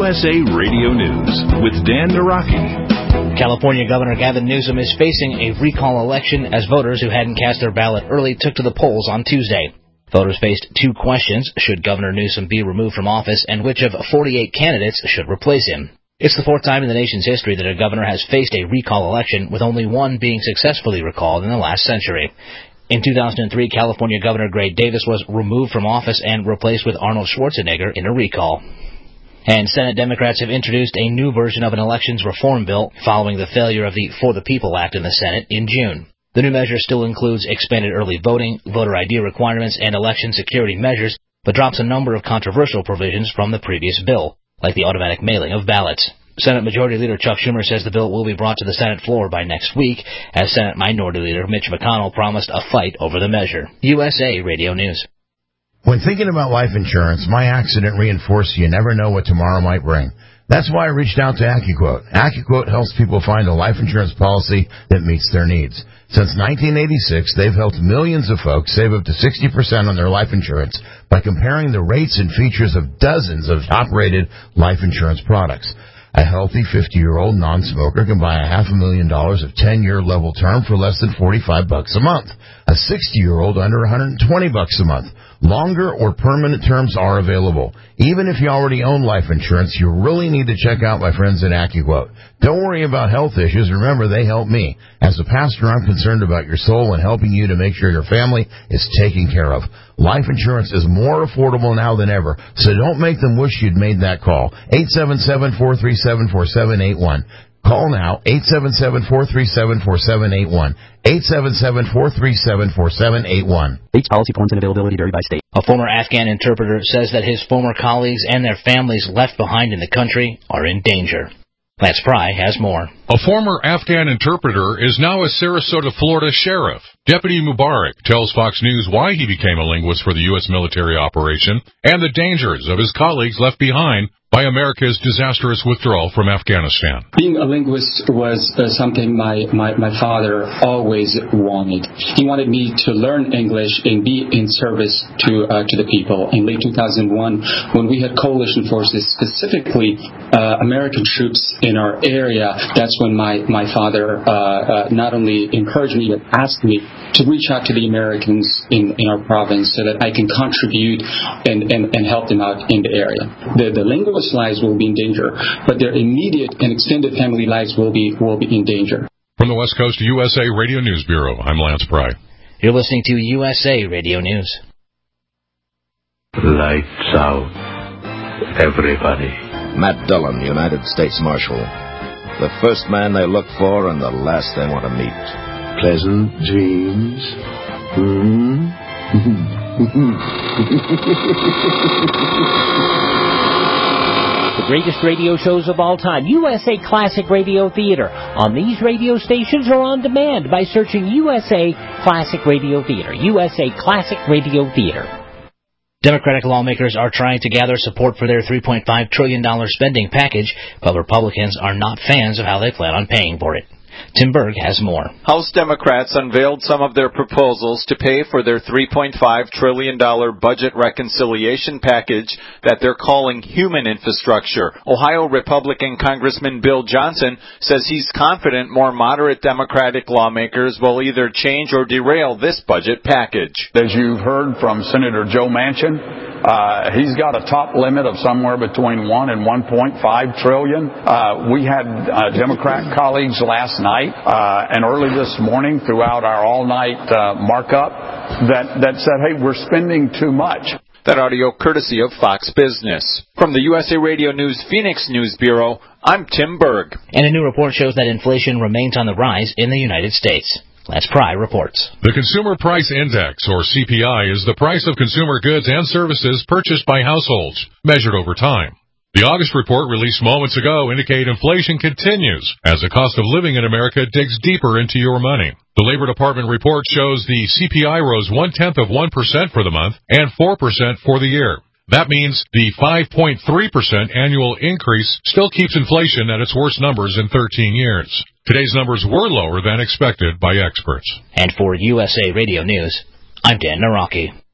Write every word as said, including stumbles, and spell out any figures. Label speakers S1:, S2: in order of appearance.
S1: S A Radio News with Dan Naraki.
S2: California Governor Gavin Newsom is facing a recall election as voters who hadn't cast their ballot early took to the polls on Tuesday. Voters faced two questions: should Governor Newsom be removed from office, and which of forty-eight candidates should replace him? It's the fourth time in the nation's history that a governor has faced a recall election, with only one being successfully recalled in the last century. In two thousand three, California Governor Gray Davis was removed from office and replaced with Arnold Schwarzenegger in a recall. And Senate Democrats have introduced a new version of an elections reform bill following the failure of the For the People Act in the Senate in June. The new measure still includes expanded early voting, voter I D requirements, and election security measures, but drops a number of controversial provisions from the previous bill, like the automatic mailing of ballots. Senate Majority Leader Chuck Schumer says the bill will be brought to the Senate floor by next week, as Senate Minority Leader Mitch McConnell promised a fight over the measure. U S A Radio News.
S3: When thinking about life insurance, my accident reinforced you never know what tomorrow might bring. That's why I reached out to AccuQuote. AccuQuote helps people find a life insurance policy that meets their needs. Since nineteen eighty-six, they've helped millions of folks save up to sixty percent on their life insurance by comparing the rates and features of dozens of top-rated life insurance products. A healthy fifty-year-old non-smoker can buy a half a million dollars of ten-year level term for less than forty-five bucks a month. A sixty-year-old under one hundred twenty bucks a month. Longer or permanent terms are available. Even if you already own life insurance, you really need to check out my friends at AccuQuote. Don't worry about health issues. Remember, they help me. As a pastor, I'm concerned about your soul and helping you to make sure your family is taken care of. Life insurance is more affordable now than ever, so don't make them wish you'd made that call. eight seven seven, four three seven, four seven eight one. Call now, eight seven seven, four three seven, four seven eight one. eight seven seven, four three seven, four seven eight one.
S4: Each policy forms and availability vary by state.
S2: A former Afghan interpreter says that his former colleagues and their families left behind in the country are in danger. Lance Pry has more.
S5: A former Afghan interpreter is now a Sarasota, Florida sheriff. Deputy Mubarak tells Fox News why he became a linguist for the U S military operation and the dangers of his colleagues left behind by America's disastrous withdrawal from Afghanistan.
S6: Being a linguist was uh, something my, my, my father always wanted. He wanted me to learn English and be in service to uh, to the people. In late two thousand one, when we had coalition forces, specifically uh, American troops in our area, that's when my, my father uh, uh, not only encouraged me but asked me to reach out to the Americans in, in our province so that I can contribute and, and, and help them out in the area. The, the linguist lives will be in danger, but their immediate and extended family lives will be will be in danger.
S5: From the West Coast U S A Radio News Bureau, I'm Lance Pry.
S2: You're listening to U S A Radio News.
S7: Lights out, everybody.
S8: Matt Dillon, United States Marshal. The first man they look for and the last they want to meet.
S7: Pleasant dreams. Hmm?
S9: The greatest radio shows of all time, U S A Classic Radio Theater, on these radio stations or on demand by searching U S A Classic Radio Theater. U S A Classic Radio Theater.
S2: Democratic lawmakers are trying to gather support for their three point five trillion dollars spending package, but Republicans are not fans of how they plan on paying for it. Tim Berg has more.
S10: House Democrats unveiled some of their proposals to pay for their three point five trillion dollars budget reconciliation package that they're calling human infrastructure. Ohio Republican Congressman Bill Johnson says he's confident more moderate Democratic lawmakers will either change or derail this budget package.
S11: As you've heard from Senator Joe Manchin, uh, he's got a top limit of somewhere between one and one point five trillion. Uh, we had uh, Democrat colleagues last night uh, and early this morning throughout our all-night uh, markup that, that said, hey, we're spending too much.
S10: That audio courtesy of Fox Business. From the U S A Radio News Phoenix News Bureau, I'm Tim Berg.
S2: And a new report shows that inflation remains on the rise in the United States. Lance Pry reports.
S5: The Consumer Price Index, or C P I, is the price of consumer goods and services purchased by households, measured over time. The August report released moments ago indicate inflation continues as the cost of living in America digs deeper into your money. The Labor Department report shows the C P I rose one-tenth of one percent for the month and four percent for the year. That means the five point three percent annual increase still keeps inflation at its worst numbers in thirteen years. Today's numbers were lower than expected by experts.
S2: And for U S A Radio News, I'm Dan Naraki.